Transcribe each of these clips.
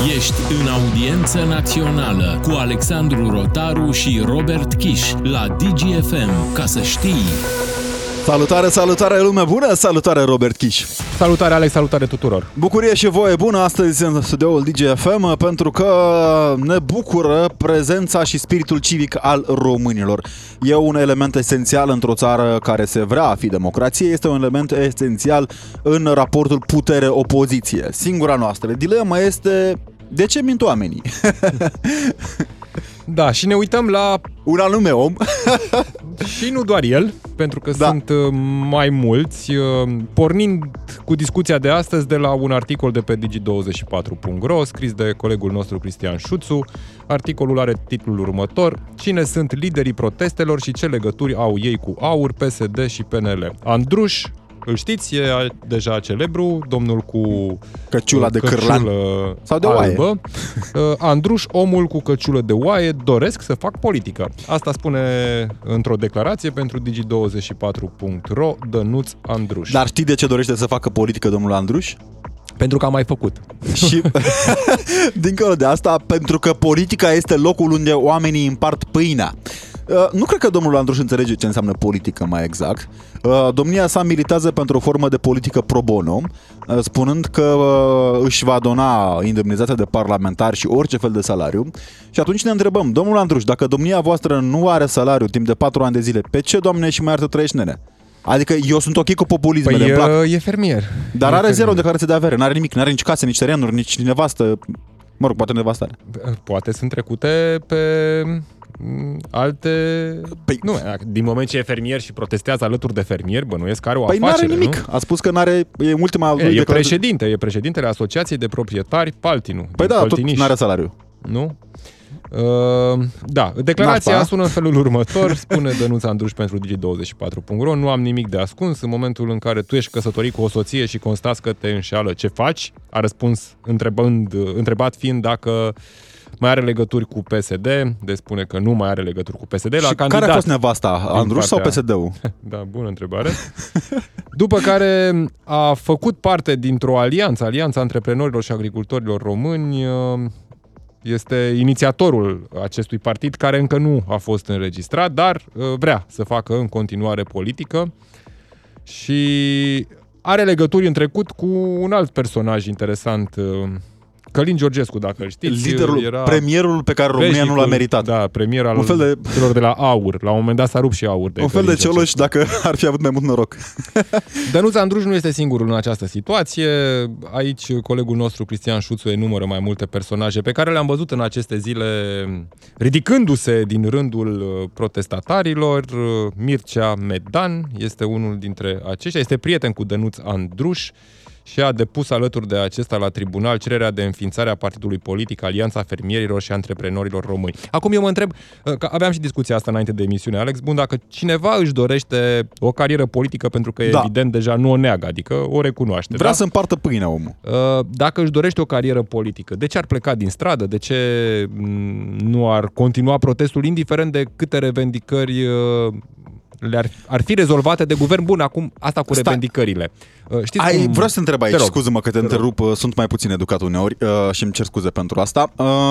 Ești în audiență națională cu Alexandru Rotaru și Robert Kiș la DGFM, ca să știi. Salutare, salutare lume bună, salutare Robert Kiș. Salutare Alex, salutare tuturor. Bucurie și voie bună astăzi în studioul DGFM pentru că ne bucură prezența și spiritul civic al românilor. E un element esențial într-o țară care se vrea a fi democrație, este un element esențial în raportul putere-opoziție. Singura noastră dilemă este de ce mint oamenii? Da, și ne uităm la un anume om. și nu doar el, pentru că sunt mai mulți, pornind cu discuția de astăzi de la un articol de pe digi24.ro scris de colegul nostru Cristian Șuțu. Articolul are titlul următor: Cine sunt liderii protestelor și ce legături au ei cu AUR, PSD și PNL? Andruș, îl știți, e deja celebru, domnul cu căciula de cârlan sau de oaie. Albă. Andruș, omul cu căciulă de oaie, doresc să fac politică. Asta spune într-o declarație pentru digi24.ro Dănuț Andruș. Dar știi de ce dorește să facă politică domnul Andruș? Pentru că a mai făcut. Și dincolo de asta, pentru că politica este locul unde oamenii împart pâinea. Nu cred că domnul Andruș înțelege ce înseamnă politică mai exact. Domnia sa militează pentru o formă de politică pro bono, spunând că își va dona indemnizația de parlamentar și orice fel de salariu. Și atunci ne întrebăm, domnul Andruș, dacă domnia voastră nu are salariu timp de 4 ani de zile, pe ce, Doamne, și mai iartă trăiești, nene? Adică eu sunt ok cu populismele, îmi plac. E fermier. Dar are zero declarație de avere, n-are nimic, n-are nici case, nici terenuri, nici nevastă. Mă rog, poate nevastă are. Poate sunt trecute pe alte... Nu, din moment ce e fermier și protestează alături de fermieri, bănuiesc că are o afacere, n-are nimic. Nu? A spus că n-are... E ultima lui declarație. E președintele Asociației de Proprietari Paltinu. Păi da, tot n-are salariu. Nu? Da, declarația sună în felul următor, spune Dănuț Andruș pentru digi24.ro: Nu am nimic de ascuns. În momentul în care tu ești căsătorit cu o soție și constați că te înșeală, ce faci? A răspuns întrebat fiind dacă mai are legături cu PSD, de spune că nu mai are legături cu PSD. Și care a fost nevasta, Andruș sau PSD-ul? Da, bună întrebare. După care a făcut parte dintr-o alianță, Alianța Antreprenorilor și Agricultorilor Români. Este inițiatorul acestui partid, care încă nu a fost înregistrat, dar vrea să facă în continuare politică și are legături în trecut cu un alt personaj interesant, Călin Georgescu, dacă îl știți. Premierul pe care România nu l-a meritat. Da, premier al celor de la AUR. La un moment dat s-a rupt și AUR. Un fel de Cioloș, dacă ar fi avut mai mult noroc. Dănuț Andruș nu este singurul în această situație. Aici colegul nostru Cristian Șuțu enumără mai multe personaje pe care le-am văzut în aceste zile ridicându-se din rândul protestatarilor. Mircea Medan este unul dintre aceștia. Este prieten cu Dănuț Andruș și a depus alături de acesta la tribunal cererea de înființare a partidului politic Alianța Fermierilor și Antreprenorilor Români. Acum eu mă întreb, că aveam și discuția asta înainte de emisiune, Alex, bun, dacă cineva își dorește o carieră politică, pentru că evident deja nu o neagă, adică o recunoaște. Vrea să împartă pâinea omul. Dacă își dorește o carieră politică, de ce ar pleca din stradă? De ce nu ar continua protestul, indiferent de câte revendicări ar fi rezolvate de guvern? Bun, acum asta cu revendicările. Vreau să te întreb aici, scuză-mă că te întrerup, sunt mai puțin educat uneori și îmi cer scuze pentru asta.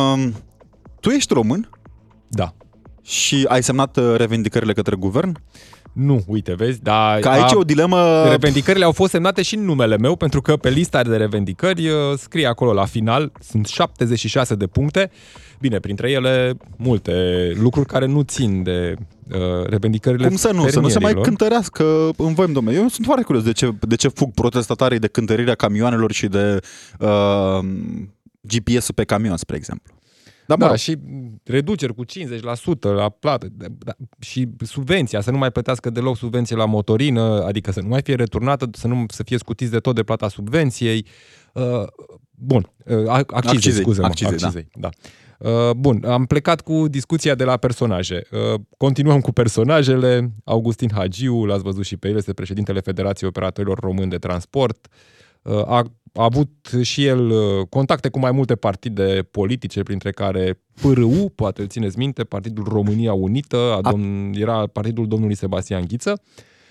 Tu ești român? Da. Și ai semnat revendicările către guvern? Nu, uite, vezi, dar că aici e o dilemă. Revendicările au fost semnate și în numele meu, pentru că pe lista de revendicări scrie acolo la final, sunt 76 de puncte. Bine, printre ele multe lucruri care nu țin de revendicările fermierilor. Să nu se mai cântărească în voi, domnule. Eu sunt foarte curios de ce fug protestatarii de cântărirea camioanelor și de GPS-ul pe camion, spre exemplu. Da, și reduceri cu 50% la plată și subvenția, să nu mai plătească deloc subvenție la motorină, adică să nu mai fie returnată, să fie scutiți de tot de plata subvenției. Accizei. Da. Bun, am plecat cu discuția de la personaje. Continuăm cu personajele. Augustin Hagiu, l-ați văzut și pe el, este președintele Federației Operatorilor Români de Transport. A avut și el contacte cu mai multe partide politice, printre care PRU, poate îl țineți minte, Partidul România Unită, era partidul domnului Sebastian Ghiță.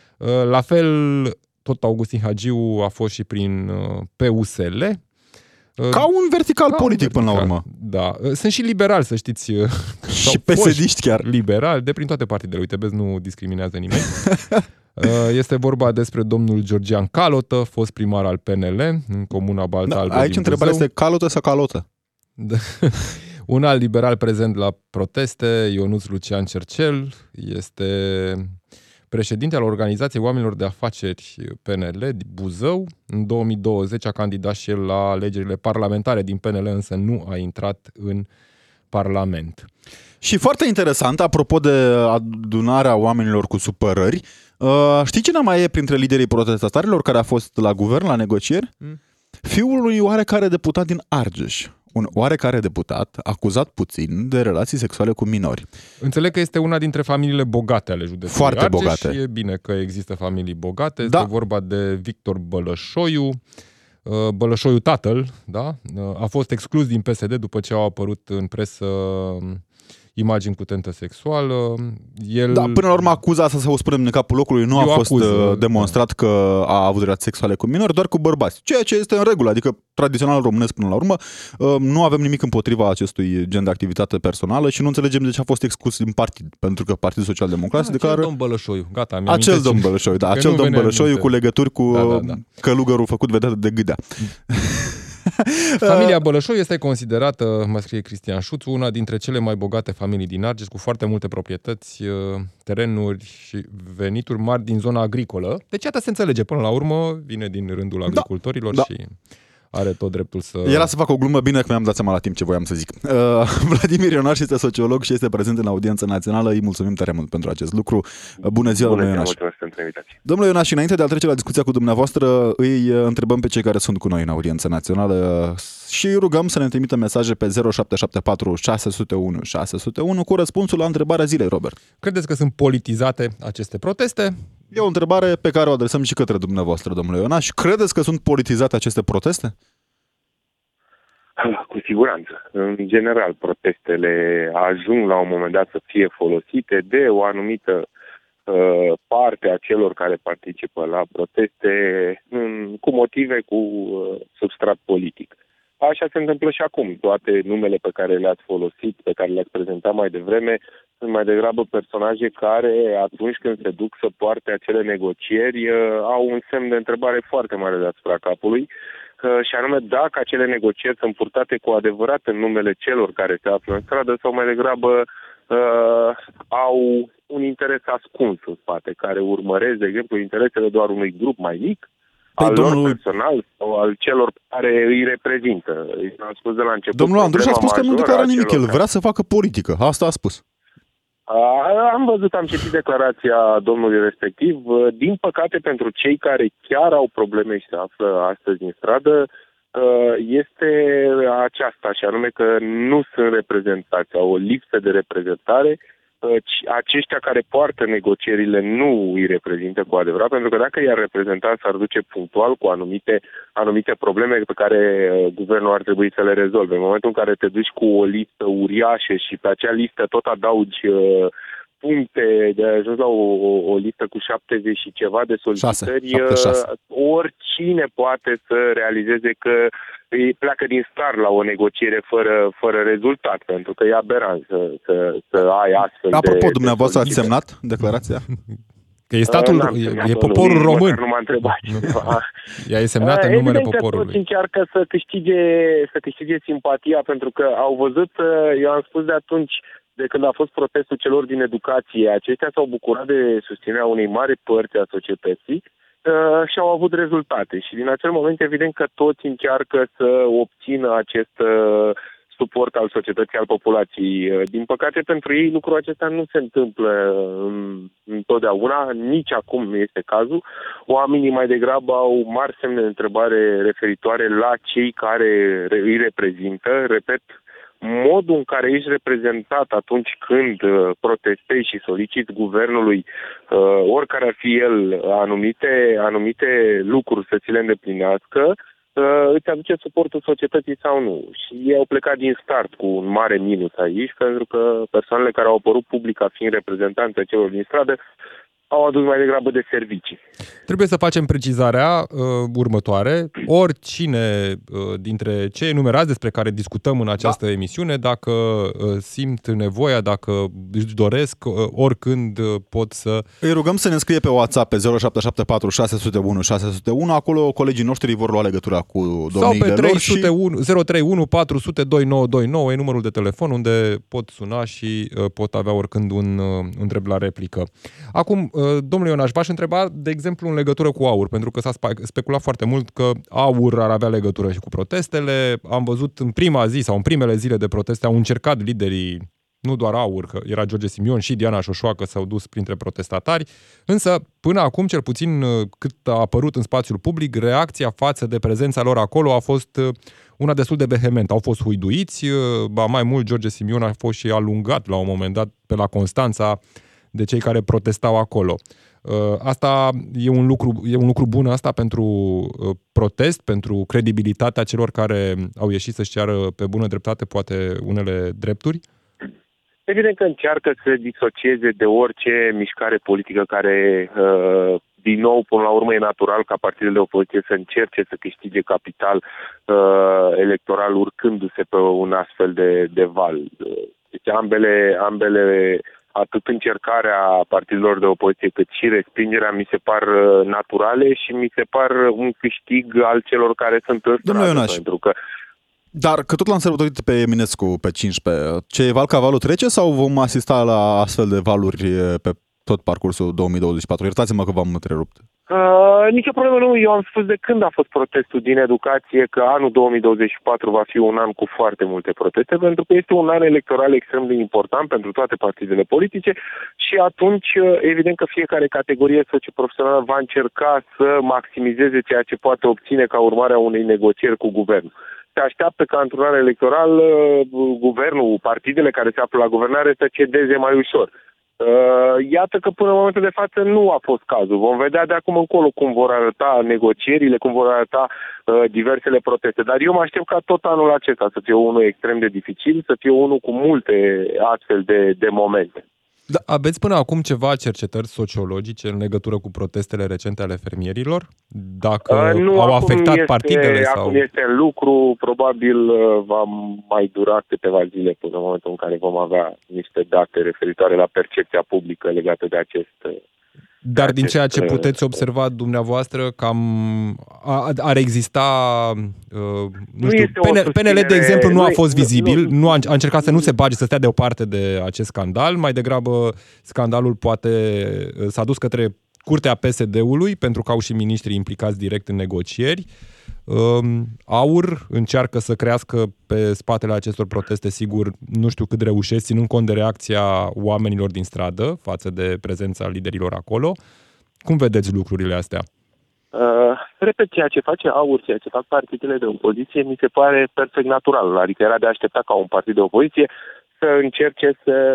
La fel, tot Augustin Hagiu a fost și prin PUSL. Ca un vertical politic până la urmă. Da. Sunt și liberali, să știți. Și PSD-ști chiar. Liberali, de prin toate partidele. Uite, vezi, nu discriminează nimeni. Este vorba despre domnul Georgian Calotă, fost primar al PNL, în comuna Balta Albă din Aici întrebarea este Calotă sau Calotă? Da. Un alt liberal prezent la proteste, Ionuț Lucian Cercel, este președinte al Organizației Oamenilor de Afaceri PNL din Buzău. În 2020 a candidat și el la alegerile parlamentare din PNL, însă nu a intrat în Parlament. Și foarte interesant, apropo de adunarea oamenilor cu supărări, știi cine mai e printre liderii protestatarilor care a fost la guvern, la negocieri? Fiul unui oarecare deputat din Argeș. Un oarecare deputat acuzat puțin de relații sexuale cu minori. Înțeleg că este una dintre familiile bogate ale județului Foarte Argeș bogate. și e bine că există familii bogate. Da. Este vorba de Victor Bălășoiu. Bălășoiu tatăl, da? A fost exclus din PSD după ce au apărut în presă imagini cu tentă sexuală. El... Da, până la urmă acuza asta, să o spunem în capul locului, nu a fost demonstrat că a avut relații sexuale cu minori, doar cu bărbați. Ceea ce este în regulă, adică tradițional românesc până la urmă. Nu avem nimic împotriva acestui gen de activitate personală și nu înțelegem de ce a fost exclus din partid, pentru că Partidul Social Democrat declară... Acel domn Bălășoiu, gata. Acel domn Bălășoiu, da, acel domn Bălășoiu cu legături cu călugărul făcut vedere de Gâdea. Familia Bălășoiu este considerată, mă scrie Cristian Șuțu, una dintre cele mai bogate familii din Argeș, cu foarte multe proprietăți, terenuri și venituri mari din zona agricolă. Deci iată, se înțelege până la urmă, vine din rândul agricultorilor și are tot dreptul să... Era să fac o glumă, bine că mi-am dat seama la timp ce voiam să zic. Vladimir Ionaș este sociolog și este prezent în audiență națională. Îi mulțumim tare mult pentru acest lucru. Bună ziua, domnule Ionaș. Domnule Ionaș, înainte de a trece la discuția cu dumneavoastră, îi întrebăm pe cei care sunt cu noi în audiență națională și îi rugăm să ne trimită mesaje pe 0774 601 601 cu răspunsul la întrebarea zilei, Robert. Credeți că sunt politizate aceste proteste? E o întrebare pe care o adresăm și către dumneavoastră, domnule Ionaș. Credeți că sunt politizate aceste proteste? Cu siguranță. În general, protestele ajung la un moment dat să fie folosite de o anumită parte a celor care participă la proteste cu motive, cu substrat politic. Așa se întâmplă și acum. Toate numele pe care le-ați folosit, pe care le-ați prezentat mai devreme, sunt mai degrabă personaje care, atunci când se duc să poarte acele negocieri, au un semn de întrebare foarte mare deasupra capului, și anume dacă acele negocieri sunt purtate cu adevărat în numele celor care se află în stradă sau mai degrabă au un interes ascuns în spate, care urmăresc, de exemplu, interesele doar unui grup mai mic, al lor personal sau al celor care îi reprezintă. Am spus de la început. Domnul Andruș a spus că nu declară nimic, el vrea să facă politică. Asta a spus. Am văzut, am citit declarația domnului respectiv. Din păcate, pentru cei care chiar au probleme și se află astăzi în stradă, este aceasta, și anume că nu sunt reprezentați, au o lipsă de reprezentare. Aceștia care poartă negocierile nu îi reprezintă cu adevărat, pentru că dacă i-ar reprezenta, s-ar duce punctual cu anumite probleme pe care guvernul ar trebui să le rezolve. În momentul în care te duci cu o listă uriașă și pe acea listă tot adaugi puncte, de ajuns la o listă cu 70 și ceva de solicitări, 6. Oricine poate să realizeze că îi pleacă din start la o negociere fără rezultat, pentru că e aberant să ai astfel Apropo, de dumneavoastră ați semnat declarația? Că e statul, e poporul român. Nu m-a întrebat. Ea e semnată în numele poporului. Toți încearcă să câștige simpatia, pentru că au văzut, eu am spus de atunci, de când a fost protestul celor din educație, aceștia s-au bucurat de susținerea unei mari părți a societății și au avut rezultate. Și din acel moment, evident că toți încearcă să obțină acest suport al societății, al populației. Din păcate, pentru ei, lucrul acesta nu se întâmplă întotdeauna, nici acum nu este cazul. Oamenii mai degrabă au mari semne de întrebare referitoare la cei care îi reprezintă. Repet, modul în care ești reprezentat atunci când protestezi și soliciți guvernului, oricare ar fi el, anumite lucruri să ți le îndeplinească, îți aduce suportul societății sau nu. Și ei au plecat din start cu un mare minus aici, pentru că persoanele care au apărut public ca fiind reprezentanți ai celor din stradă au adus mai degrabă de servicii. Trebuie să facem precizarea următoare. Oricine dintre cei enumerați despre care discutăm în această emisiune, dacă simt nevoia, dacă își doresc, oricând pot să... Îi rugăm să ne scrie pe WhatsApp pe 0774 601 601. Acolo colegii noștri vor lua legătura cu domniile lor. Sau pe 031 400 2929 e numărul de telefon unde pot suna și pot avea oricând un întreb la replică. Acum, domnule Ionaș, v-aș întreba, de exemplu, în legătură cu AUR, pentru că s-a speculat foarte mult că AUR ar avea legătură și cu protestele. Am văzut în prima zi sau în primele zile de proteste au încercat liderii, nu doar AUR, că era George Simion și Diana Șoșoacă s-au dus printre protestatari, însă până acum, cel puțin cât a apărut în spațiul public, reacția față de prezența lor acolo a fost una destul de vehementă. Au fost huiduiți, ba mai mult George Simion a fost și alungat la un moment dat pe la Constanța de cei care protestau acolo. Asta e un lucru bun asta pentru protest, pentru credibilitatea celor care au ieșit să-și ceară pe bună dreptate poate unele drepturi? Evident că încearcă să disocieze de orice mișcare politică care, din nou, până la urmă, e natural ca partidele de opoziție să încerce să câștige capital electoral urcându-se pe un astfel de val. Deci ambele atât încercarea partidelor de opoziție cât și respingerea mi se par naturale și mi se par un câștig al celor care sunt în stradă, pentru că... Dar că tot l-am sărbătorit pe Eminescu pe 15, ce val ca valul trece sau vom asista la astfel de valuri pe tot parcursul 2024? Iertați-mă că v-am întrerupt. Nicio problemă nu. Eu am spus de când a fost protestul din educație că anul 2024 va fi un an cu foarte multe proteste, pentru că este un an electoral extrem de important pentru toate partidele politice și atunci, evident că fiecare categorie socioprofesională va încerca să maximizeze ceea ce poate obține ca urmare a unei negocieri cu guvernul. Se așteaptă ca într-un an electoral guvernul, partidele care se află la guvernare să cedeze mai ușor. Iată că până în momentul de față nu a fost cazul. Vom vedea de acum încolo cum vor arăta negocierile, cum vor arăta diversele proteste. Dar eu mă aștept ca tot anul acesta să fie unul extrem de dificil, să fie unul cu multe astfel de momente. Da, aveți până acum ceva cercetări sociologice în legătură cu protestele recente ale fermierilor? Dacă nu, au afectat partidele? Sau... Acum este în lucru, probabil va mai dura câteva zile până în momentul în care vom avea niște date referitoare la percepția publică legată de acest... Dar din ceea ce puteți observa dumneavoastră, cam ar exista, nu știu, PNL, de exemplu, nu a fost vizibil, a încercat să nu se bage, să stea deoparte de acest scandal, mai degrabă scandalul poate s-a dus către curtea PSD-ului, pentru că au și miniștrii implicați direct în negocieri. AUR încearcă să crească pe spatele acestor proteste, sigur, nu știu cât reușesc, ținând cont de reacția oamenilor din stradă față de prezența liderilor acolo. Cum vedeți lucrurile astea? Repet, ceea ce face AUR, ceea ce fac partidele de opoziție, mi se pare perfect natural. Adică era de aștepta ca un partid de opoziție să încerce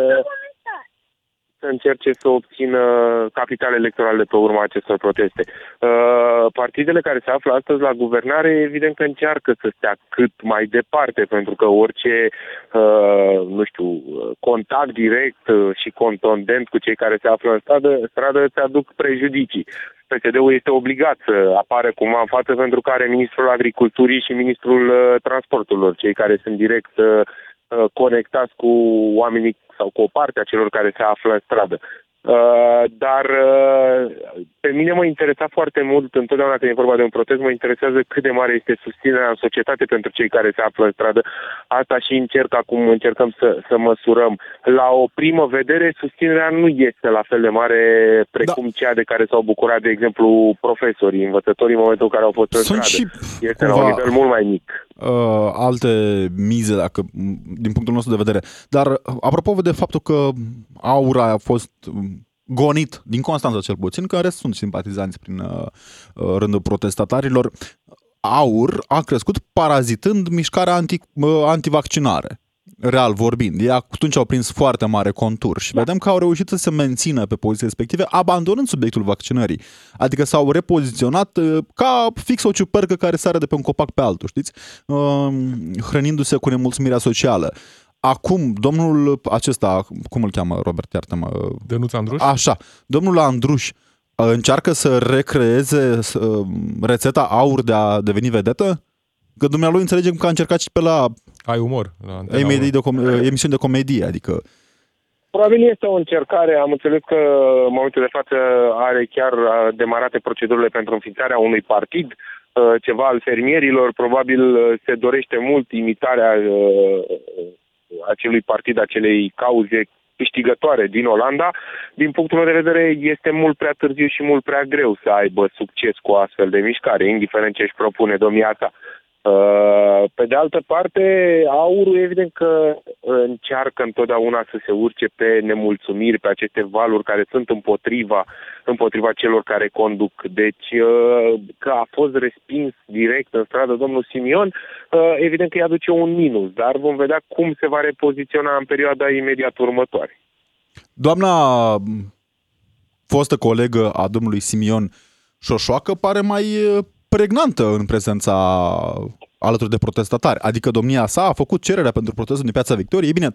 să obțină capital electoral de pe urma acestor proteste. Partidele care se află astăzi la guvernare, evident că încearcă să stea cât mai departe, pentru că orice, contact direct și contundent cu cei care se află în stradă îți aduc prejudicii. PSD-ul este obligat să apară cumva în față pentru că are ministrul agriculturii și ministrul transporturilor, cei care sunt direct conectați cu oamenii sau cu o parte a celor care se află în stradă. Dar pe mine mă interesa foarte mult, întotdeauna când e vorba de un protest, mă interesează cât de mare este susținerea în societate pentru cei care se află în stradă. Asta și încercăm să măsurăm. La o primă vedere, susținerea nu este la fel de mare precum cea de care s-au bucurat, de exemplu, profesorii, învățătorii în momentul în care au fost în stradă. Este la un nivel mult mai mic. Alte mize, din punctul nostru de vedere. Dar apropo de faptul că AUR a fost gonit, din Constanța cel puțin, că în rest sunt simpatizanți prin rândul protestatarilor, AUR a crescut parazitând mișcarea antivaccinare. Real vorbind, ei atunci au prins foarte mare contur și vedem că au reușit să se mențină pe poziții respective, abandonând subiectul vaccinării. Adică s-au repoziționat ca fix o ciupercă care sare de pe un copac pe altul, știți? Hrănindu-se cu nemulțumirea socială. acum, domnul acesta, cum îl cheamă, Robert, iartă-mă? Dănuț Andruș? Așa, domnul Andruș încearcă să recreeze rețeta aur de a deveni vedetă? Că dumnealui înțelegem că a încercat și pe la Ai umor. La emisiuni de comedie, adică... Probabil este o încercare. Am înțeles că în momentul de față are chiar demarate procedurile pentru înființarea unui partid, ceva al fermierilor. Probabil se dorește mult imitarea acelui partid, acelei cauze câștigătoare din Olanda. Din punctul meu de vedere, este mult prea târziu și mult prea greu să aibă succes cu o astfel de mișcare, indiferent ce își propune domnia sa. Pe de altă parte, aurul evident că încearcă întotdeauna să se urce pe nemulțumiri, pe aceste valuri care sunt împotriva celor care conduc. Deci că a fost respins direct în stradă domnul Simion, evident că îi aduce un minus, dar vom vedea cum se va repoziționa în perioada imediat următoare. Doamna fostă colegă a domnului Simion, Șoșoacă, pare mai pregnantă în prezența alături de protestatari. Adică domnia sa a făcut cererea pentru protestul din Piața Victoriei. E bine,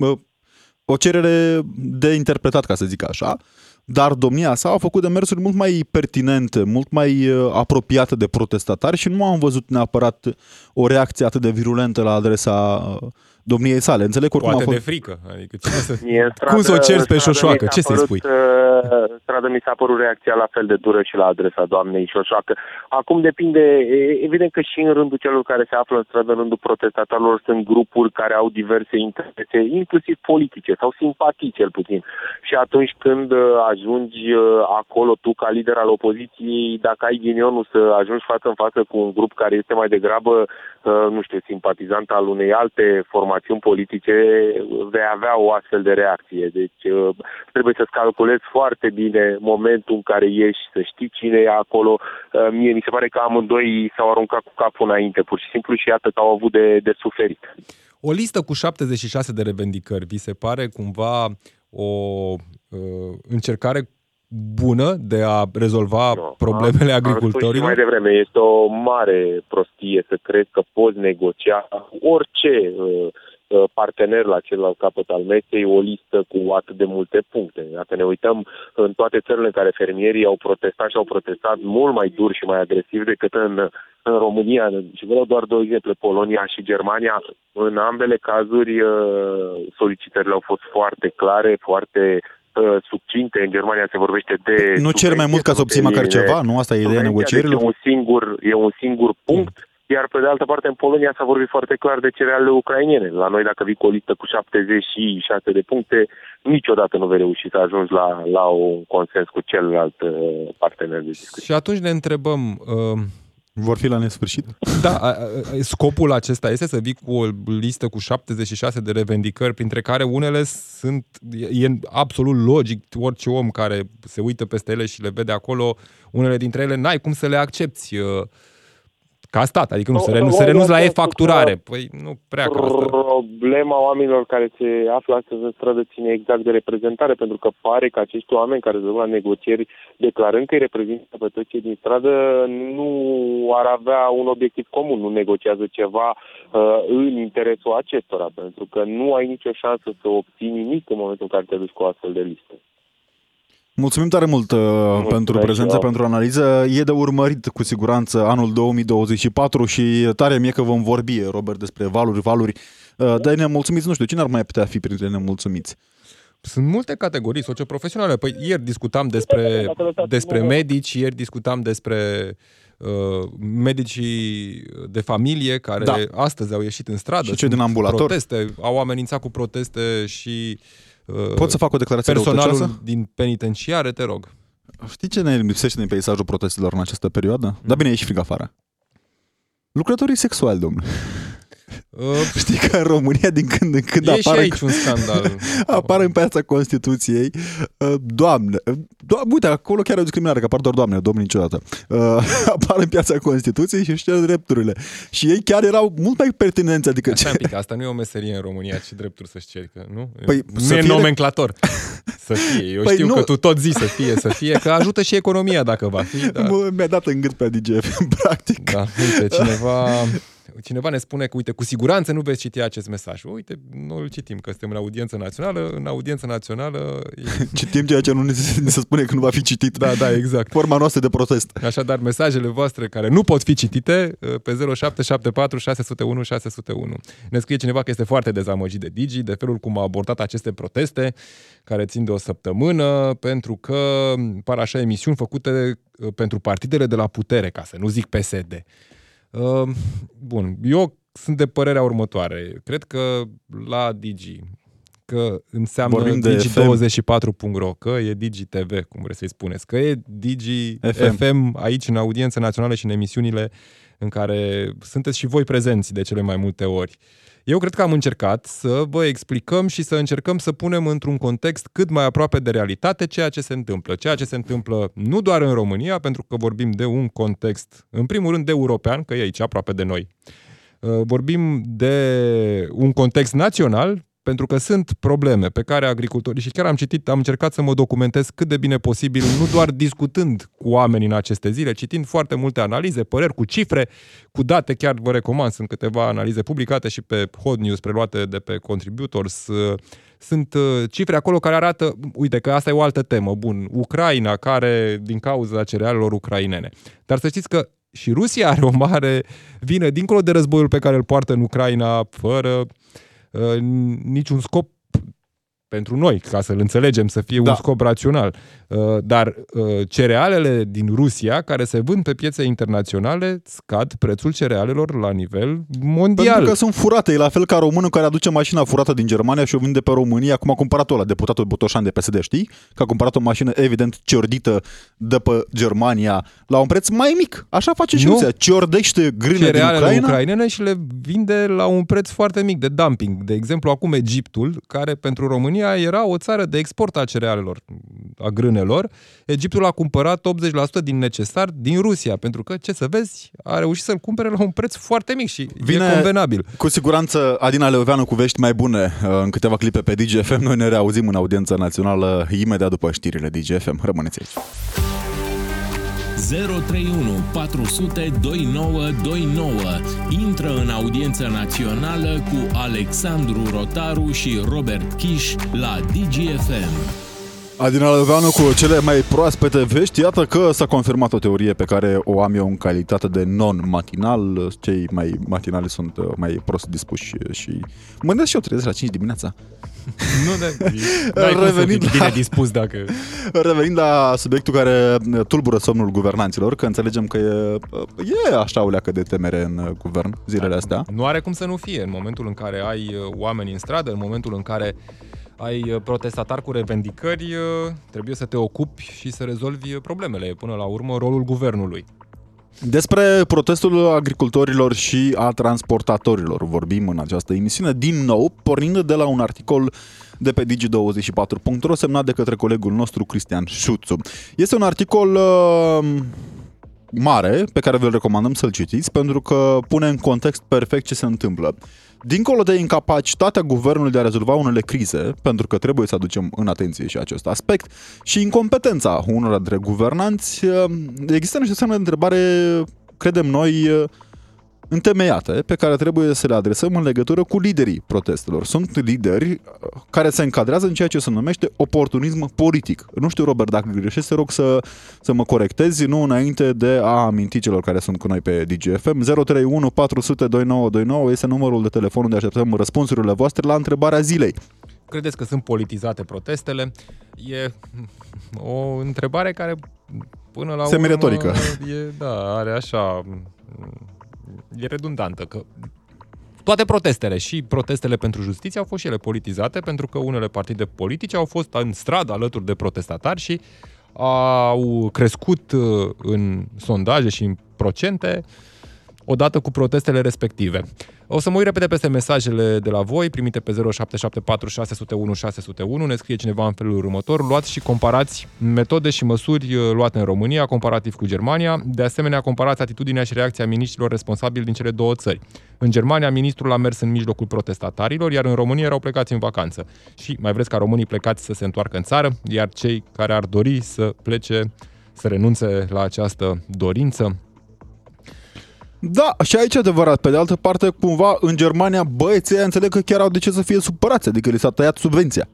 o cerere de interpretat, ca să zic așa, dar domnia sa a făcut demersuri mult mai pertinente, mult mai apropiate de protestatari și nu am văzut neapărat o reacție atât de virulentă la adresa domniei sale. Înțeleg oricum poate a fost... de frică. Adică cum să o cerți pe Șoșoacă? Ce să-i spui? Stradă mi s-a părut reacția la fel de dură și la adresa doamnei Șoșoacă. Acum depinde, evident că și în rândul celor care se află în stradă, în rândul protestatarilor, sunt grupuri care au diverse interese, inclusiv politice sau simpatii cel puțin. Și atunci când ajungi acolo tu ca lider al opoziției, dacă ai ghinionul să ajungi față în față cu un grup care este mai degrabă, nu știu, simpatizant al unei alte formațiuni politice, vei avea o astfel de reacție. Deci trebuie să-ți calculezi foarte bine momentul în care ieși, să știi cine e acolo. Mie mi se pare că amândoi s-au aruncat cu capul înainte, pur și simplu, și iată că au avut de suferit. O listă cu 76 de revendicări, vi se pare cumva o încercare bună de a rezolva problemele agricultorilor? Mai devreme, este o mare prostie să crezi că poți negocia orice partener la celălalt capăt al mesei o listă cu atât de multe puncte. Dacă ne uităm în toate țările în care fermierii au protestat și au protestat mult mai dur și mai agresiv decât în România, și vreau doar două exemple, Polonia și Germania, în ambele cazuri solicitările au fost foarte clare, foarte succinte. În Germania se vorbește de... Nu cer mai mult ca să obții măcar ceva? Nu asta e ideea negocierilor? E un singur punct. Iar pe de altă parte, în Polonia s-a vorbit foarte clar de cerealele ucrainene. La noi, dacă vii cu o listă cu 76 de puncte, niciodată nu vei reuși să ajungi la un consens cu celălalt partener de discuție. Și atunci ne întrebăm... Vor fi la nesfârșit? Da, scopul acesta este să vii cu o listă cu 76 de revendicări, printre care unele sunt, e absolut logic, orice om care se uită peste ele și le vede acolo, unele dintre ele n-ai cum să le accepți ca stat, adică nu, să renunți la e-facturare. Păi nu prea ca asta. Problema oamenilor care se află astăzi în stradă ține exact de reprezentare, pentru că pare că acești oameni care se duc la negocieri declarând că îi reprezintă pe toți cei din stradă nu ar avea un obiectiv comun, nu negociază ceva în interesul acestora, pentru că nu ai nicio șansă să obții nimic în momentul în care te duci cu o astfel de listă. Mulțumim tare mult pentru prezență, pentru analiză. E de urmărit cu siguranță anul 2024 și tare mie că vom vorbi, Robert, despre valuri. Dar nemulțumiți, nu știu, cine ar mai putea fi printre nemulțumiți? Sunt multe categorii socioprofesionale. Păi ieri discutam despre medici, ieri discutam despre medicii de familie care astăzi au ieșit în stradă. Și cei din ambulator. Proteste, au amenințat cu proteste și pot să fac o declarație personalul din penitenciare, te rog. Știi ce ne lipsește din peisajul protestelor în această perioadă? Dar bine, e și frig afară. Lucrătorii sexuali, domnule. Știi că în România din când în când e și aici un scandal. Apar în Piața Constituției doamne, uite, acolo chiar e o discriminare, că apar doar doamne, domni niciodată. Apar în Piața Constituției și își cer drepturile. Și ei chiar erau mult mai pertinenți. Adică asta nu e o meserie în România, ce drepturi să-și ceri, că nu? Păi, nu e nomenclator. Să fie. Eu știu că tu tot zici să fie, că ajută și economia dacă va fi. Da. Mi-a dat în gât pe DGFM, practic. Da, uite, cineva... cineva ne spune că, uite, cu siguranță nu veți citi acest mesaj. Uite, noi îl citim, că suntem în audiență națională. În audiență națională... Citim ceea ce nu ni se spune că nu va fi citit. Da, exact. Forma noastră de protest. Așadar, mesajele voastre care nu pot fi citite pe 0774 601 601. Ne scrie cineva că este foarte dezamăgit de Digi, de felul cum a abordat aceste proteste care țin de o săptămână, pentru că par așa emisiuni făcute pentru partidele de la putere, ca să nu zic PSD. Bun, eu sunt de părerea următoare. Cred că la Digi, că înseamnă Digi24.ro, că e Digi TV, cum vreți să-i spuneți, că e Digi FM aici în audiență națională și în emisiunile în care sunteți și voi prezenți de cele mai multe ori. Eu cred că am încercat să vă explicăm și să încercăm să punem într-un context cât mai aproape de realitate ceea ce se întâmplă. Ceea ce se întâmplă nu doar în România, pentru că vorbim de un context, în primul rând, european, că e aici aproape de noi. Vorbim de un context național, pentru că sunt probleme pe care agricultorii, și chiar am încercat să mă documentez cât de bine posibil, nu doar discutând cu oamenii în aceste zile, citind foarte multe analize, păreri cu cifre, cu date, chiar vă recomand, sunt câteva analize publicate și pe Hot News, preluate de pe Contributors. Sunt cifre acolo care arată, uite că asta e o altă temă, bun, Ucraina, care din cauza cerealelor ucrainene. Dar să știți că și Rusia are o mare vină, dincolo de războiul pe care îl poartă în Ucraina, fără niciun scop pentru noi, ca să-l înțelegem, să fie un scop rațional. Dar cerealele din Rusia, care se vând pe piețe internaționale, scad prețul cerealelor la nivel mondial. Pentru că sunt furate. E la fel ca românul care aduce mașina furată din Germania și o vinde pe România. Cum a cumpărat-o ăla, deputatul Botoșan de PSD, știi? Că a cumpărat o mașină evident ciordită de pe Germania la un preț mai mic. Așa face și Rusia. Ciordește grâne din Ucraina ucrainene și le vinde la un preț foarte mic de dumping. De exemplu, acum Egiptul, care pentru România era o țară de export a cerealelor, a grânelor, Egiptul a cumpărat 80% din necesar din Rusia, pentru că, ce să vezi, a reușit să-l cumpere la un preț foarte mic și e convenabil. Cu siguranță Adina Leoveanu cu vești mai bune în câteva clipe pe Digi FM. Noi ne reauzim în audiența națională imediat după știrile Digi FM. Rămâneți aici. 031 400 2929. Intră în audiența națională cu Alexandru Rotaru și Robert Kiș la Digi FM. Adina Leoveanu cu cele mai proaspete vești. Iată că s-a confirmat o teorie pe care o am eu în calitate de non-matinal. Cei mai matinali sunt mai prost dispuși și mă gândesc și eu trezesc la 5 dimineața. Bine dispus dacă... Revenind la subiectul care tulbură somnul guvernanților, că înțelegem că e așa o leacă de temere în guvern zilele astea. Nu are cum să nu fie. În momentul în care ai oameni în stradă, în momentul în care ai protestatari cu revendicări, trebuie să te ocupi și să rezolvi problemele. Până la urmă, rolul guvernului. Despre protestul agricultorilor și a transportatorilor vorbim în această emisiune, din nou, pornind de la un articol de pe Digi24.ro semnat de către colegul nostru Cristian Șuțu. Este un articol mare pe care vă recomandăm să-l citiți pentru că pune în context perfect ce se întâmplă. Dincolo de incapacitatea guvernului de a rezolva unele crize, pentru că trebuie să aducem în atenție și acest aspect, și incompetența unor dintre guvernanți, există niște semne de întrebare, credem noi, întemeiate, pe care trebuie să le adresăm în legătură cu liderii protestelor. Sunt lideri care se încadrează în ceea ce se numește oportunism politic. Nu știu, Robert, dacă greșesc, te rog să mă corectezi, nu înainte de a aminti celor care sunt cu noi pe DGFM. 031 400 2929 este numărul de telefon unde așteptăm răspunsurile voastre la întrebarea zilei. Credeți că sunt politizate protestele? E o întrebare care până la urmă... Semi-retorică. Are așa... E redundantă, că toate protestele și protestele pentru justiție au fost și ele politizate, pentru că unele partide politice au fost în stradă alături de protestatari și au crescut în sondaje și în procente odată cu protestele respective. O să mă uit repede peste mesajele de la voi, primite pe 0774 601 601. Ne scrie cineva în felul următor: luați și comparați metode și măsuri luate în România, comparativ cu Germania. De asemenea, comparați atitudinea și reacția miniștrilor responsabili din cele două țări. În Germania, ministrul a mers în mijlocul protestatarilor, iar în România erau plecați în vacanță. Și mai vreți ca românii plecați să se întoarcă în țară, iar cei care ar dori să plece, să renunțe la această dorință? Da, și aici e adevărat. Pe de altă parte, cumva, în Germania, băieții ăia înțeleg că chiar au de ce să fie supărați, adică li s-a tăiat subvenția.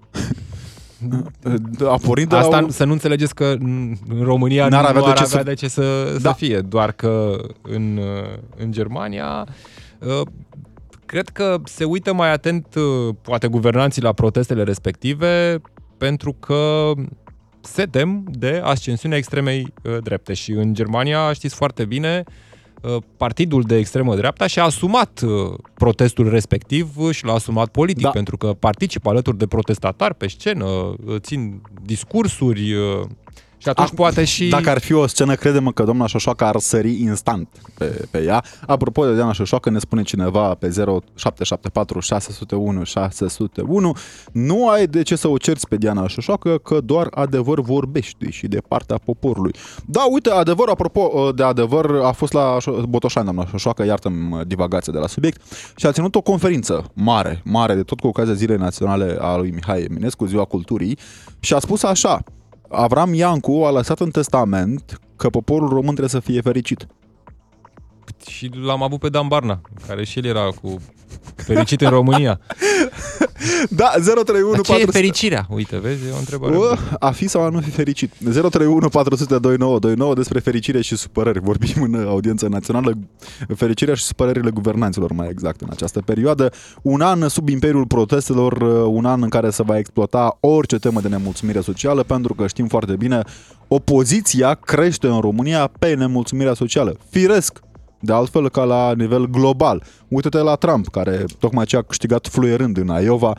Asta să nu înțelegeți că în România n-ar nu avea avea de ce să fie, doar că în Germania cred că se uită mai atent poate guvernanții la protestele respective pentru că se tem de ascensiunea extremei drepte și în Germania știți foarte bine partidul de extremă dreapta și-a asumat protestul respectiv și l-a asumat politic, pentru că participă alături de protestatari pe scenă, țin discursuri și atunci poate și... Dacă ar fi o scenă, crede-mă că doamna Șoșoacă ar sări instant pe ea. Apropo de doamna Șoșoacă, ne spune cineva pe 0774 601 601, nu ai de ce să o cerți pe Diana Șoșoacă, că doar adevăr vorbești și de partea poporului. Da, uite, adevăr, apropo de adevăr, a fost la Botoșani doamna Șoșoacă, iartă-mi divagația de la subiect, și a ținut o conferință mare, de tot cu ocazia Zilei Naționale a lui Mihai Eminescu, Ziua Culturii, și a spus așa: Avram Iancu a lăsat în testament că poporul român trebuie să fie fericit. Și l-am avut pe Dan Barna, care și el era cu fericit în România. Da, 031 Dar ce e fericirea? Uite, vezi, e o întrebare. A fi sau a nu fi fericit. 031 400 2929 despre fericire și supărări. Vorbim în audiența națională, fericirea și supărările guvernanților, mai exact, în această perioadă. Un an sub imperiul protestelor, un an în care se va exploata orice temă de nemulțumire socială, pentru că știm foarte bine, opoziția crește în România pe nemulțumirea socială. Firesc, de altfel ca la nivel global. Uite-te la Trump, care tocmai ce a câștigat fluierând în Iowa,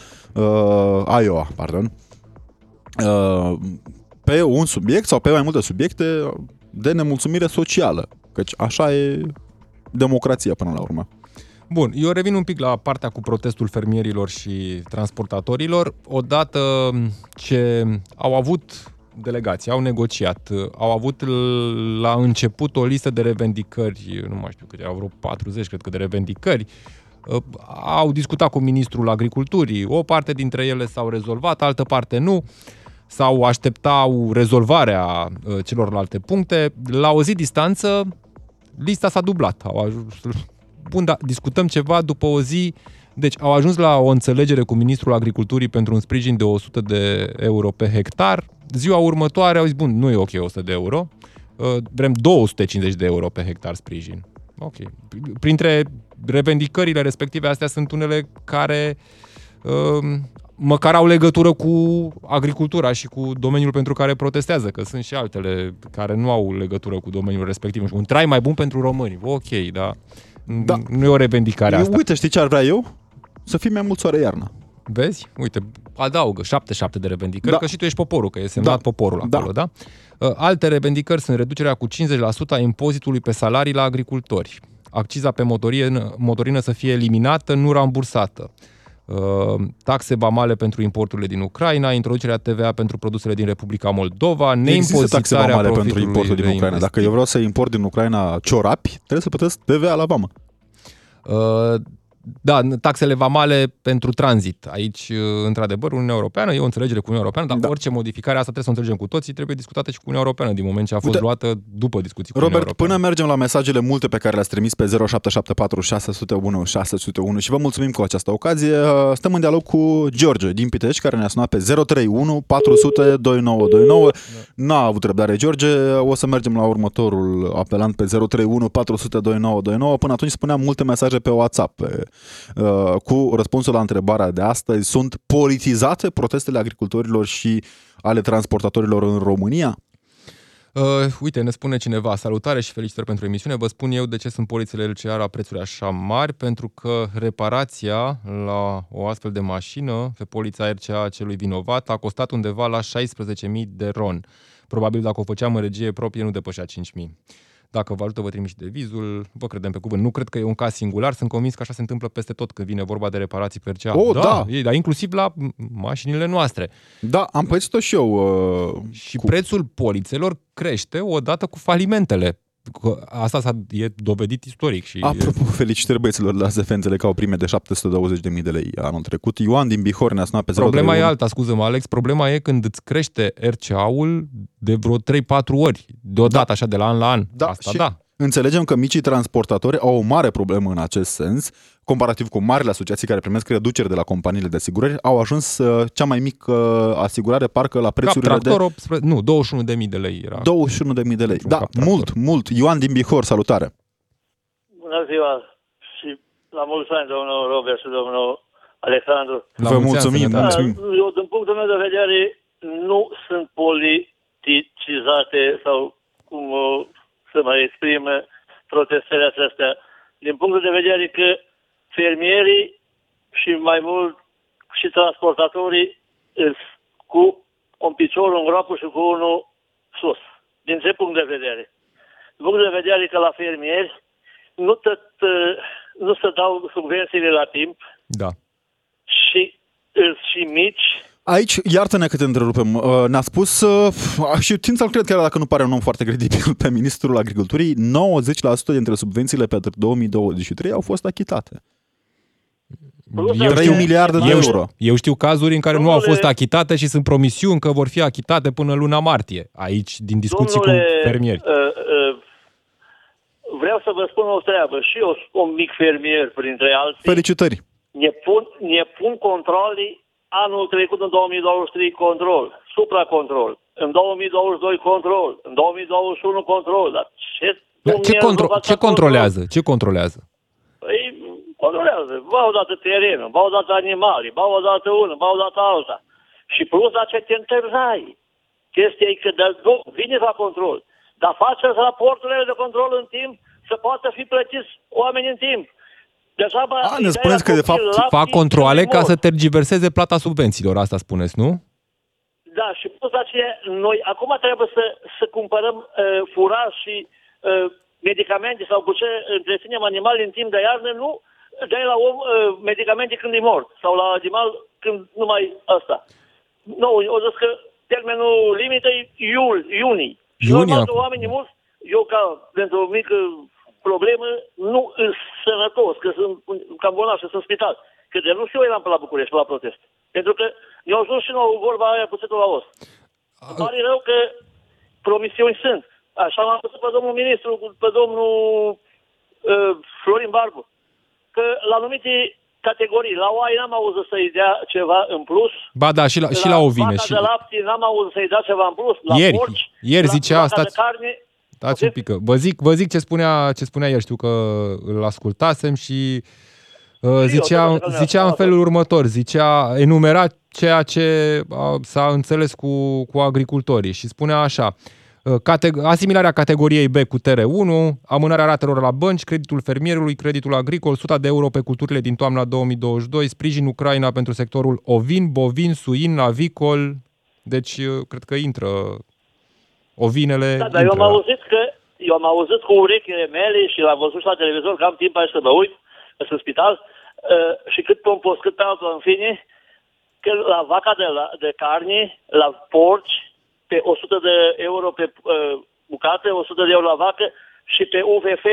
pe un subiect sau pe mai multe subiecte de nemulțumire socială. Căci așa e democrația până la urmă. Bun, eu revin un pic la partea cu protestul fermierilor și transportatorilor. Odată ce au avut delegații, au negociat, au avut la început o listă de revendicări, nu mai știu câte, au vreo 40, cred că, de revendicări, au discutat cu ministrul agriculturii, o parte dintre ele s-au rezolvat, altă parte nu, sau așteptau rezolvarea celorlalte puncte. La o zi distanță, lista s-a dublat. Au ajuns, bun, da, discutăm ceva după o zi. Deci au ajuns la o înțelegere cu ministrul agriculturii pentru un sprijin de 100 de euro pe hectar. Ziua următoare au zis, bun, nu e ok 100 de euro, vrem 250 de euro pe hectar sprijin. Ok. Printre revendicările respective, astea sunt unele care măcar au legătură cu agricultura și cu domeniul pentru care protestează, că sunt și altele care nu au legătură cu domeniul respectiv. Un trai mai bun pentru români. Ok, dar nu e o revendicare asta. Uite, știi ce ar vrea eu? Să fie mai mult soare iarna. Vezi? Uite, adaugă 7 de revendicări, că și tu ești poporul, că e semnat poporul acolo, da? Alte revendicări sunt reducerea cu 50% a impozitului pe salarii la agricultori, acciza pe motorină să fie eliminată, nu rambursată, taxe vamale pentru importurile din Ucraina, introducerea TVA pentru produsele din Republica Moldova, neimpozitarea profitului pentru importul din Ucraina. Dacă eu vreau să import din Ucraina ciorapi, trebuie să plătesc TVA la vamă. Da, taxele vamale pentru tranzit. Aici, într-adevăr, Uniunea Europeană, e o înțelegere cu Uniunea Europeană, dar orice modificare, asta trebuie să o înțelegem cu toții, trebuie discutată și cu Uniunea Europeană, din moment ce a fost luată după discuții cu Uniunea Europeană. Până mergem la mesajele multe pe care le-ați trimis pe 0774 601 601 și vă mulțumim cu această ocazie, stăm în dialog cu George din Pitești, care ne-a sunat pe 031 400 2929. N-a avut răbdare George, o să mergem la următorul apelant pe 031 400 2929. Până atunci spuneam multe mesaje pe WhatsApp cu răspunsul la întrebarea de astăzi. Sunt politizate protestele agricultorilor și ale transportatorilor în România? Uite, ne spune cineva: salutare și felicitări pentru emisiune. Vă spun eu de ce sunt polițele LCR la prețuri așa mari, pentru că reparația la o astfel de mașină pe polița RCA celui vinovat a costat undeva la 16.000 de RON. Probabil dacă o făceam în regie proprie nu depășea 5.000. Dacă vă ajută, vă trimit și devizul, vă credem pe cuvânt. Nu cred că e un caz singular, sunt convins că așa se întâmplă peste tot când vine vorba de reparații pe RCA. Dar inclusiv la mașinile noastre. Da, am pățit-o și eu. Și prețul polițelor crește odată cu falimentele. Asta e dovedit istoric. Și apropo, felicitări băieților la Zefențele că au prime de 720.000 de lei anul trecut. Ioan din Bihor ne-a sunat pe 031. Problema e alta, scuză-mă, Alex. Problema e când îți crește RCA-ul de vreo 3-4 ori deodată, așa, de la an la an. Da, asta și da. Înțelegem că micii transportatori au o mare problemă în acest sens, comparativ cu marile asociații care primesc reduceri de la companiile de asigurări, au ajuns cea mai mică asigurare parcă la prețurile tractor, 21.000 de lei era. 21.000 de lei. Da, mult. Ioan din Bihor, salutare. Bună ziua și la mulți ani, domnul Robert și domnul Alexandru. Vă mulțumim. Eu, din punctul meu de vedere, nu sunt politicizate sau cum să mă exprimă protestele acestea. Din punctul de vedere că fermierii și mai mult și transportatorii cu un picior în groapă și cu unul sus. Din ce punct de vedere? Din punct de vedere că la fermieri nu se dau subvențiile la timp. Da. Și mici. Aici, iartă-ne că te întrerupem, ne-a spus, și țin să-l cred, chiar dacă nu pare un om foarte credibil, pe Ministrul Agriculturii, 90% dintre subvențiile pentru 2023 au fost achitate. 3 miliarde de euro. Eu știu cazuri în care nu au fost achitate și sunt promisiuni că vor fi achitate până luna martie, aici, din discuții cu fermieri. Vreau să vă spun o treabă. Și eu, un mic fermier, printre alții. Felicitări! Ne pun controlii. Anul trecut, în 2023, control, supracontrol, în 2022 control, în 2021 control. Dar ce controlează? Ce controlează? Păi, controlează. Va odată terenul, va odată animale, va odată una, va odată alta. Și plus la ce te întârzai. Chestia e că vine la control. Dar faceți raporturile de control în timp să poată fi plătiți oamenii în timp. Ne spuneți că de fapt fac controale ca să tergiverseze plata subvențiilor, asta spuneți, nu? Da, și plus aceea, noi acum trebuie să cumpărăm furaj și medicamente sau cu ce întreținem animale în timp de iarnă, nu dai la om medicamente când e mort sau la animal când numai asta. Nu, o zis că termenul limită e iunie. Și normal că oamenii mulți, eu ca pentru o mică problemă, nu sunt sănătos, că sunt cam bolnav și sunt în spital. Că de nu și eu eram pe la București, pe la protest. Pentru că ne-au ajuns și nouă vorba aia puțetul la os. Îmi pare rău că promisiuni sunt. Așa am văzut pe domnul ministru, pe domnul Florin Barbu, că la anumite categorii, la oaie n-am auzit să-i dea ceva în plus. Ba da, și la ovine. La de lapte n-am auzit să-i dea ceva în plus. La porci, ieri zicea asta. De carne. Stați un pic. Vă zic ce spunea el, știu că îl ascultasem și zicea în felul următor, enumera ceea ce s-a înțeles cu agricultorii și spunea așa: asimilarea categoriei B cu TR1, amânarea ratelor la bănci, creditul fermierului, creditul agricol, 100 de euro pe culturile din toamna 2022, sprijin Ucraina pentru sectorul ovin, bovin, suin, avicol. Deci cred că intră ovinele. Da, dar eu am auzit cu urechile mele și l-am văzut și la televizor, că am timp aici să mă uit, sunt în spital, și cât pe un post, cât pe altul, în fine, că la vaca de carne, la porci, pe 100 de euro pe bucată, 100 de euro la vacă și pe UVF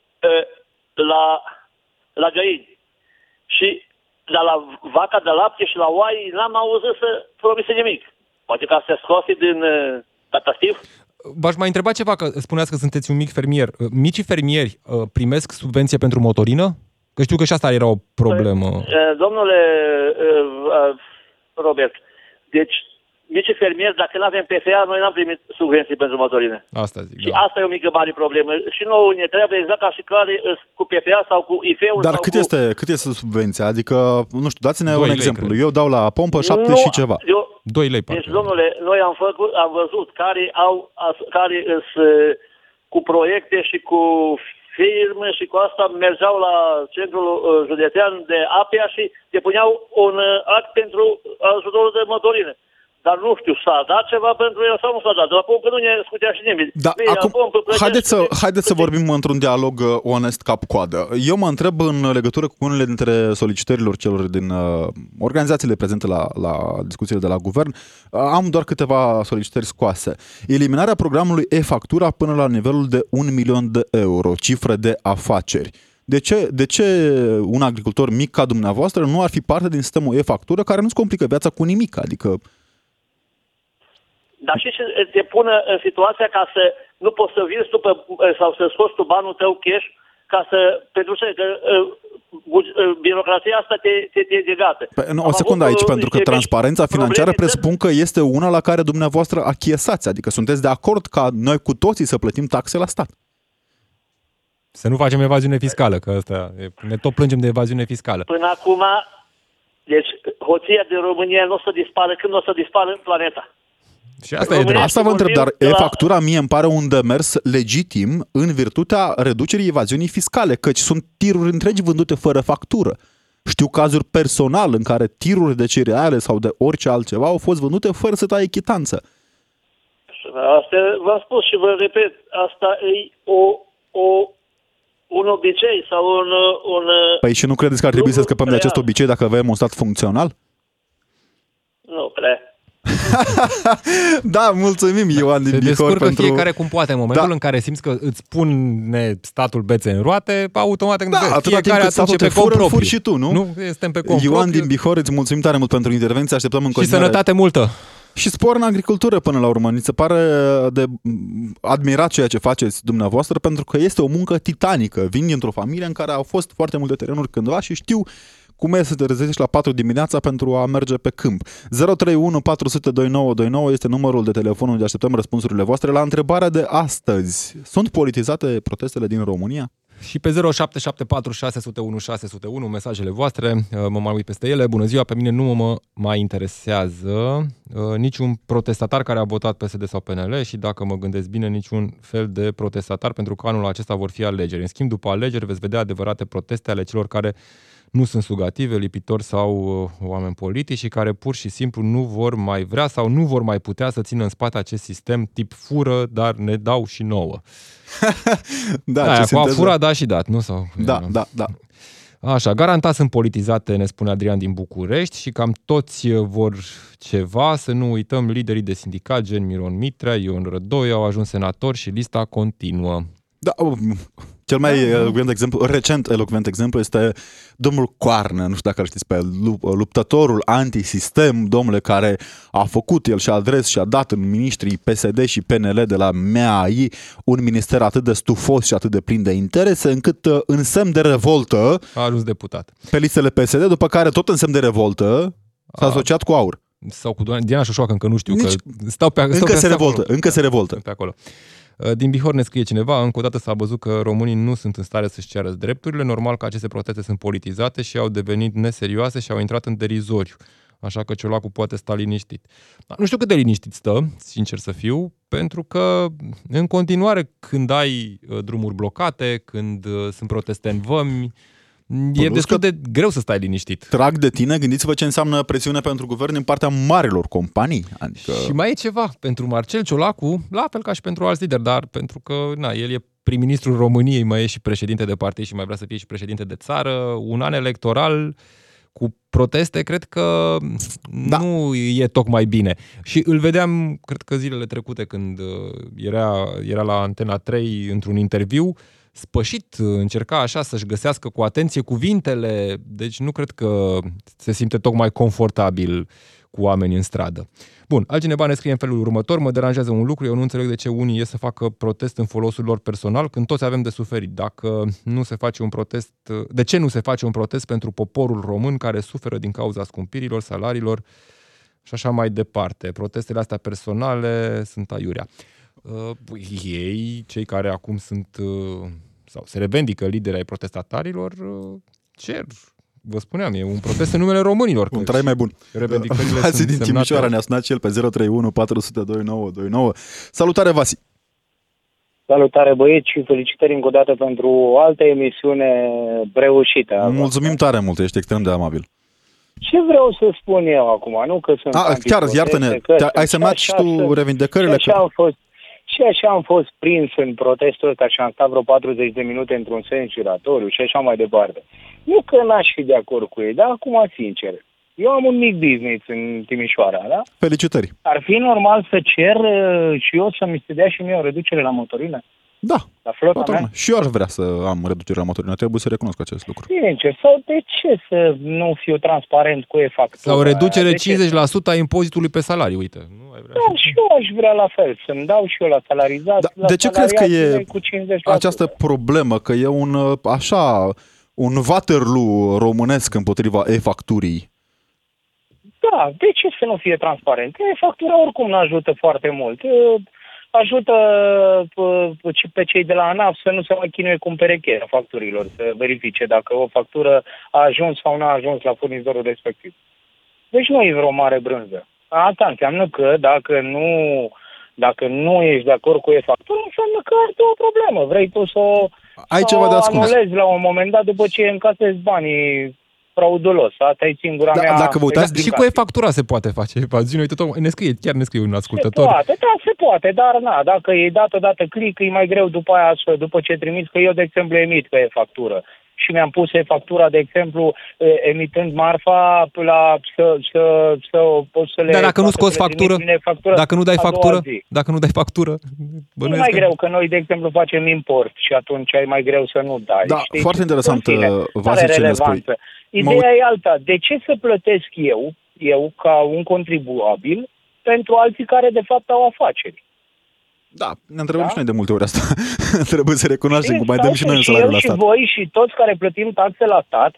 la găini. Și dar la vaca de lapte și la oai n-am auzit să promise nimic. Poate că se scoase din tatativ. V-aș mai întreba ceva, că spuneați că sunteți un mic fermier. Micii fermieri primesc subvenție pentru motorină? Că știu că și asta era o problemă. Domnule Robert, deci micii fermieri, dacă nu avem PFA, noi n-am primit subvenții pentru motorină. Asta zic, și asta e o mică mare problemă. Și nouă ne trebuie exact ca și care cu PFA sau cu IFE-ul. Dar cât este subvenția? Adică, nu știu, dați-ne un exemplu. Cred. Eu dau la pompă 7 și ceva. 2 lei. Deci, domnule, noi am văzut care cu proiecte și cu firme și cu asta mergeau la centrul județean de Apia și depuneau un act pentru ajutorul de motorină. Dar nu știu, s-a dat ceva pentru el sau nu s-a dat. De la pompă nu ne scutea și nimeni. Da, acum, haideți să vorbim într-un dialog onest cap-coadă. Eu mă întreb în legătură cu unele dintre solicitărilor celor din organizațiile prezente la discuțiile de la guvern. Am doar câteva solicitări scoase. Eliminarea programului e-factura până la nivelul de 1 milion de euro, cifră de afaceri. De ce un agricultor mic ca dumneavoastră nu ar fi parte din sistemul e-factură care nu-ți complică viața cu nimic? Adică dar și te pună în situația ca să nu poți să vinzi tu sau să scoți tu banul tău cash ca să, pentru ce? Că birocrația asta te degată. O secundă aici, pentru că transparența financiară presupun că este una la care dumneavoastră achiesați, adică sunteți de acord ca noi cu toții să plătim taxe la stat. Să nu facem evaziune fiscală, că asta, ne tot plângem de evaziune fiscală. Până acum, deci hoția din România nu o să dispară când o să dispară planeta. Și asta e drept. Asta vă întreb, dar e-factura mie îmi pare un demers legitim în virtutea reducerii evaziunii fiscale, căci sunt tiruri întregi vândute fără factură. Știu cazuri personal în care tiruri de cereale sau de orice altceva au fost vândute fără să taie chitanță. Asta v-am spus și vă repet, asta e un obicei sau un... Păi și nu credeți că ar trebui să scăpăm de acest obicei dacă avem un stat funcțional? Nu prea. Da, mulțumim, Ioan din Bihor, pentru... fiecare cum poate. În momentul în care simți că îți pune statul bețe în roate, automat fiecare atunci pe cont propriu. Furi și tu, nu? Nu, suntem pe cont Ioan propriu. din Bihor, îți mulțumim tare mult pentru intervenție, așteptăm în continuare. Și sănătate multă! Și spor în agricultură până la urmă. Mi se pare de admirat ceea ce faceți dumneavoastră, pentru că este o muncă titanică. Vin dintr-o familie în care au fost foarte multe terenuri cândva și știu cum e să te trezești la 4 dimineața pentru a merge pe câmp. 031 400 2929 este numărul de telefon unde așteptăm răspunsurile voastre la întrebarea de astăzi. Sunt politizate protestele din România? Și pe 0774 601 601 mesajele voastre, mă mai uit peste ele. Bună ziua, pe mine nu mă mai interesează niciun protestatar care a votat PSD sau PNL și dacă mă gândesc bine, niciun fel de protestatar, pentru că anul acesta vor fi alegeri. În schimb, după alegeri veți vedea adevărate proteste ale celor care nu sunt sugative, lipitori sau oameni politici și care pur și simplu nu vor mai vrea sau nu vor mai putea să țină în spate acest sistem tip fură, dar ne dau și nouă. Da, cu a fura, da și dat, nu? Sau, Da. Așa, garantat sunt politizate, ne spune Adrian din București, și cam toți vor ceva, să nu uităm liderii de sindicat, gen Miron Mitrea, Ion Rădoi, au ajuns senatori și lista continuă. Da, cel mai recent elocvent exemplu este domnul Coarnă, nu știu dacă îl știți pe el, luptătorul antisistem, domnule, care a făcut el și adres și a dat în ministrii PSD și PNL de la MEAI un minister atât de stufos și atât de plin de interese, încât în semn de revoltă a ajuns deputat pe listele PSD, după care tot în semn de revoltă s-a asociat cu AUR. Sau cu Diana Șoșoacă, încă nu știu, că încă se revoltă pe acolo. Din Bihor ne scrie cineva, încă o dată s-a văzut că românii nu sunt în stare să-și ceară drepturile, normal că aceste proteste sunt politizate și au devenit neserioase și au intrat în derizoriu. Așa că Ciolacu poate sta liniștit. Nu știu cât de liniștit stă, sincer să fiu, pentru că în continuare când ai drumuri blocate, când sunt proteste în vămi, e destul de greu să stai liniștit. Trag de tine, gândiți-vă ce înseamnă presiune pentru guvern din partea marilor companii. Adică... Și mai e ceva pentru Marcel Ciolacu, la fel ca și pentru alți lideri, dar pentru că el e prim-ministrul României, mai e și președinte de partid și mai vrea să fie și președinte de țară, un an electoral cu proteste, cred că nu e tocmai bine. Și îl vedeam, cred că zilele trecute, când era la Antena 3 într-un interviu, spășit, încerca așa să-și găsească cu atenție cuvintele, deci nu cred că se simte tocmai confortabil cu oamenii în stradă. Bun, altcineva ne scrie în felul următor: mă deranjează un lucru, eu nu înțeleg de ce unii ies să facă protest în folosul lor personal când toți avem de suferit. Dacă nu se face un protest, de ce nu se face un protest pentru poporul român care suferă din cauza scumpirilor, salariilor și așa mai departe? Protestele astea personale sunt aiurea. Ei, cei care acum sunt sau se revendică lideri ai protestatarilor, cer, vă spuneam, e un protest în numele românilor. Un trai mai bun. Vasi din Timișoara ne-a sunat și el pe 031 400 2929. Salutare, Vasi! Salutare, băieți, și felicitări încă o dată pentru o altă emisiune reușită. Mulțumim tare mult, ești extrem de amabil. Ce vreau să spun eu acum? Nu că sunt chiar, iartă-ne, ai semnat și tu revindecările? Și așa am fost prins în protestul ăsta și am stat vreo 40 de minute într-un sens giratoriu și așa mai departe. Nu că n-aș fi de acord cu ei, dar acum, sincer, eu am un mic business în Timișoara, da? Felicitări! Ar fi normal să cer și eu să mi se dea și mie o reducere la motorină? Da, la flota mea? Și eu aș vrea să am reducere la motorină, trebuie să recunosc acest lucru. Sincer, sau de ce să nu fiu transparent cu e-factura? Sau o reducere 50% a impozitului pe salarii, uite. Nu? Da, și eu aș vrea la fel, să-mi dau și eu la salarizați. De ce crezi că e cu 50%. această problemă, că e un Waterloo românesc împotriva e-facturii? Da, de ce să nu fie transparent? E-factura oricum nu ajută foarte mult. Ajută pe cei de la ANAF să nu se mai chinuie cu împerecherea facturilor, să verifice dacă o factură a ajuns sau nu a ajuns la furnizorul respectiv. Deci nu e vreo mare brânză. Asta înseamnă că dacă nu ești de acord cu e-factură, înseamnă că ai o problemă. Vrei tu să o anulezi la un moment dat după ce încasezi banii fraudulos. Asta e singura mea... Dacă vă uitați, și cu e-factura se poate face. Chiar ne scrie un ascultător. Se poate, dar dacă e dat odată click, e mai greu după aia, după ce trimiți, că eu, de exemplu, emit pe e-factură. Și mi-am pus e-factura, de exemplu, emitând marfa să le... Dar dacă nu scoți factură, dacă nu dai factură, e mai greu, că noi, de exemplu, facem import și atunci e mai greu să nu dai. Da, știi? foarte interesant, Vasile, ce ne spui. Ideea e alta. De ce să plătesc eu, ca un contribuabil, pentru alții care, de fapt, au afaceri? Da, ne întrebăm și noi de multe ori asta. Trebuie să recunoaștem că mai dăm și noi un salariu la stat. Și voi și toți care plătim taxe la stat,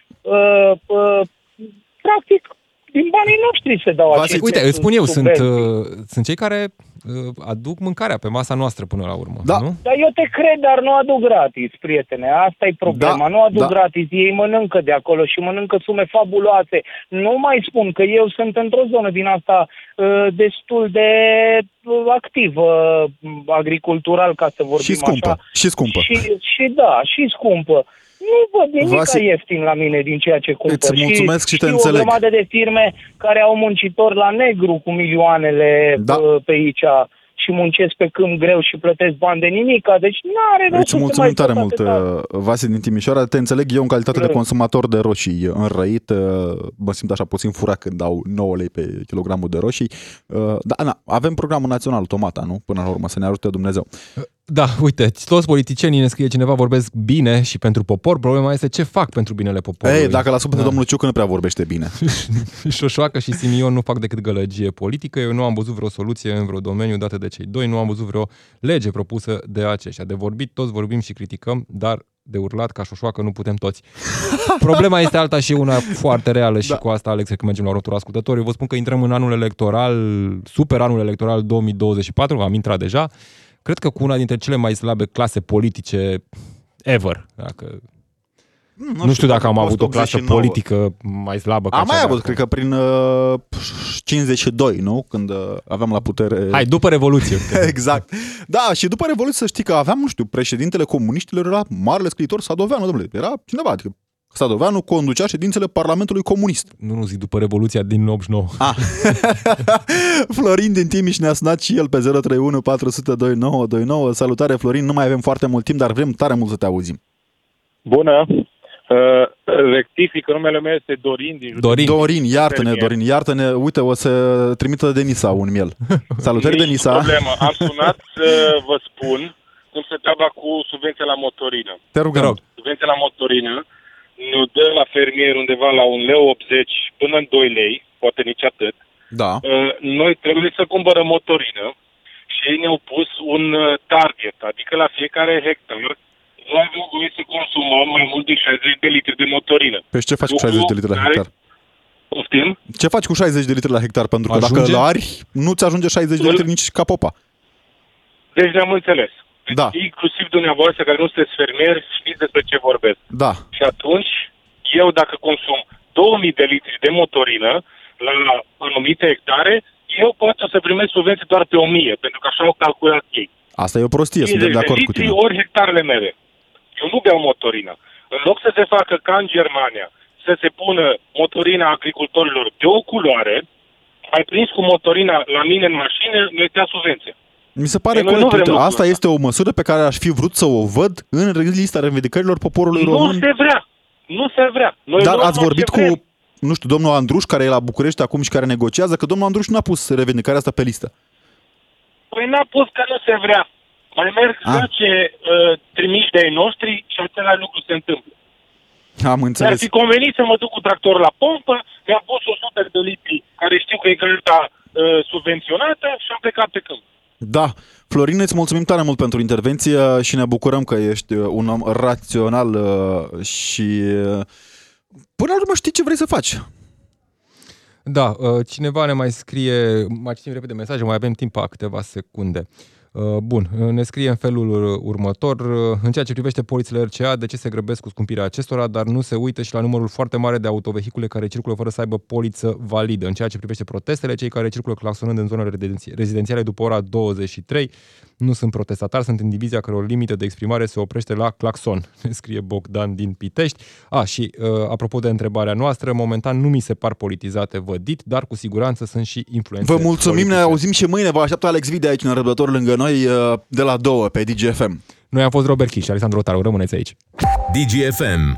practic, din banii noștri se dau aceste... Uite, îți spun eu, sunt cei care aduc mâncarea pe masa noastră până la urmă. Da. Nu? Dar eu te cred, dar nu aduc gratis, prietene. Asta e problema. Da, nu aduc gratis. Ei mănâncă de acolo și mănâncă sume fabuloase. Nu mai spun că eu sunt într-o zonă din asta destul de activă agricultural, ca să vorbim și scumpă, așa. Și scumpă. Și scumpă. Nu văd nimic ieftin la mine din ceea ce cumpăr. Îți mulțumesc și te înțeleg. O grămadă de firme care au muncitori la negru cu milioanele pe aici și muncesc pe câmp greu și plătesc bani de nimica. Deci n-are rost. Îți mulțumim tare mult, Vasile din Timișoara. Te înțeleg, eu în calitate de consumator de roșii înrăit, mă simt așa puțin furat când dau 9 lei pe kilogramul de roșii. Da, avem programul național, Tomata, nu? Până la urmă, să ne ajute Dumnezeu. Da, uite, toți politicienii, ne scrie cineva, vorbesc bine și pentru popor. Problema este ce fac pentru binele poporului. Ei, dacă l-ascult pe domnul Ciucă, nu prea vorbește bine. Șoșoacă și Simion nu fac decât gălăgie politică. Eu nu am văzut vreo soluție în vreo domeniu dată de cei doi. Nu am văzut vreo lege propusă de aceștia. De vorbit, toți vorbim și criticăm, dar de urlat ca șoșoacă nu putem toți. Problema este alta și una foarte reală și cu asta, Alex, că mergem la rotul ascultător. Eu vă spun că intrăm în anul electoral, super anul electoral 2024, am intrat deja. Cred că cu una dintre cele mai slabe clase politice ever. Nu știu dacă am avut o clasă politică mai slabă ca am mai avut, cred că prin 52, nu? Când aveam la putere... Hai, după Revoluție. Exact. Da, și după Revoluție să știi că aveam, nu știu, președintele comuniștilor era marele scriitor Sadoveanu, domnule. Era cineva, adică Sadoveanu conducea ședințele Parlamentului Comunist. Nu zic după Revoluția din 89. Florin din Timiș ne-a sunat și el pe 031 400 2929. Salutare, Florin, nu mai avem foarte mult timp, dar vrem tare mult să te auzim. Bună! Rectifică, numele meu este Dorin din județul. Dorin, iartă-ne. Uite, o să trimită Denisa un miel. Salutări, Denisa. Problemă. Am sunat să vă spun cum se treaba cu subvenția la motorină. Te rugăm. Subvenția la motorină ne dă la fermier undeva la 1,80 lei până în 2 lei, poate nici atât. Da. Noi trebuie să cumpărăm motorină și ei ne-au pus un target, adică la fiecare hectar noi avem voie să consumăm mai mult de 60 de litri de motorină. Păi ce faci cu 60 de litri la hectar? Poftim? Ce faci cu 60 de litri la hectar? Pentru că dacă îl ari, nu-ți ajunge 60 de litri nici ca popa. Deci ne-am înțeles. Deci da. Inclusiv dumneavoastră care nu sunteți fermieri, știți despre ce vorbesc. Da. Și atunci, eu dacă consum 2000 de litri de motorină la anumite hectare, eu pot să primesc subvenții doar pe 1000, pentru că așa au calculat ei. Asta e o prostie, suntem de acord cu tine. Ori hectarele mele. Eu nu beau motorină. În loc să se facă ca în Germania, să se pună motorina agricultorilor de o culoare, mai prins cu motorina la mine în mașină, ne dea subvenție. Mi se pare corect. Asta este o măsură pe care aș fi vrut să o văd în lista revendicărilor poporului român. Nu se vrea. Dar ați vorbit cu, nu știu, domnul Andruș, care e la București acum și care negociază, că domnul Andruș n-a pus revendicarea asta pe listă. Păi n-a pus că nu se vrea. Mai merg ce trimiși de ai noștri și același lucru se întâmplă. Am înțeles. Mi-ar fi convenit să mă duc cu tractorul la pompă, mi-am pus 100 de litri, care știu că e grăta subvenționată și am plecat pe câmp. Da, Florin, îți mulțumim tare mult pentru intervenție și ne bucurăm că ești un om rațional și până la urmă știi ce vrei să faci. Da, cineva ne mai scrie, mai citim repede mesaje, mai avem timp pe câteva secunde. Bun, ne scrie în felul următor: în ceea ce privește polițele RCA, de ce se grăbesc cu scumpirea acestora, dar nu se uită și la numărul foarte mare de autovehicule care circulă fără să aibă poliță validă. În ceea ce privește protestele, cei care circulă claxonând în zonele rezidențiale după ora 23 nu sunt protestatari, sunt în divizia căror limită de exprimare se oprește la claxon, ne scrie Bogdan din Pitești. Și apropo de întrebarea noastră, momentan nu mi se par politizate vădit, dar cu siguranță sunt și influențe. Vă mulțumim, politice. ne auzim și mâine, vă așteaptă Alex Vid aici, în răbdător lângă noi, de la 2 pe DGFM. Noi am fost Robert Kiș și Alexandru Rotaru, rămâneți aici. DGFM.